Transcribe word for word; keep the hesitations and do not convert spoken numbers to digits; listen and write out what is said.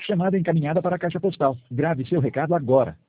Chamada encaminhada para a caixa postal. Grave seu recado agora.